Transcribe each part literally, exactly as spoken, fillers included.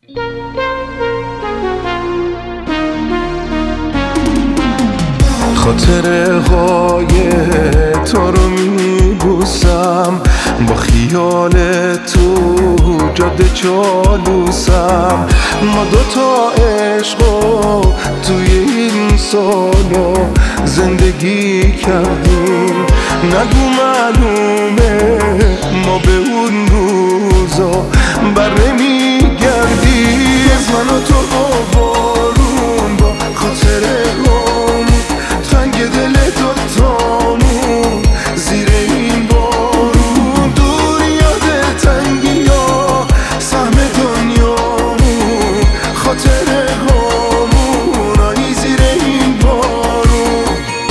خاطره های تو رو میبوسم، با خیال تو جاده چالوسم. ما دوتا عشقو توی این سالو زندگی کردیم، نگو معلومه ما به اون روزا بر نمیگردیم. از من و تو با بارون، با خاطره هامون، تنگ دل دوتامون زیر این بارون. دور یاد تنگی ها سهم دنیامون، خاطره هامون آیی زیر این بارون.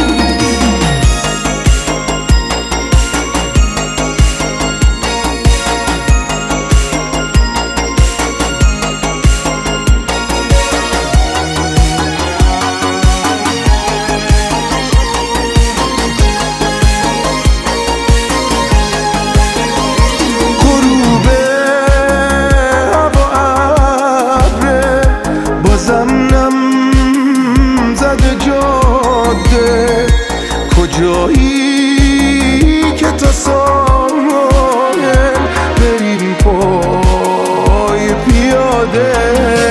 کجایی که تا ساحل بریم پای پیاده؟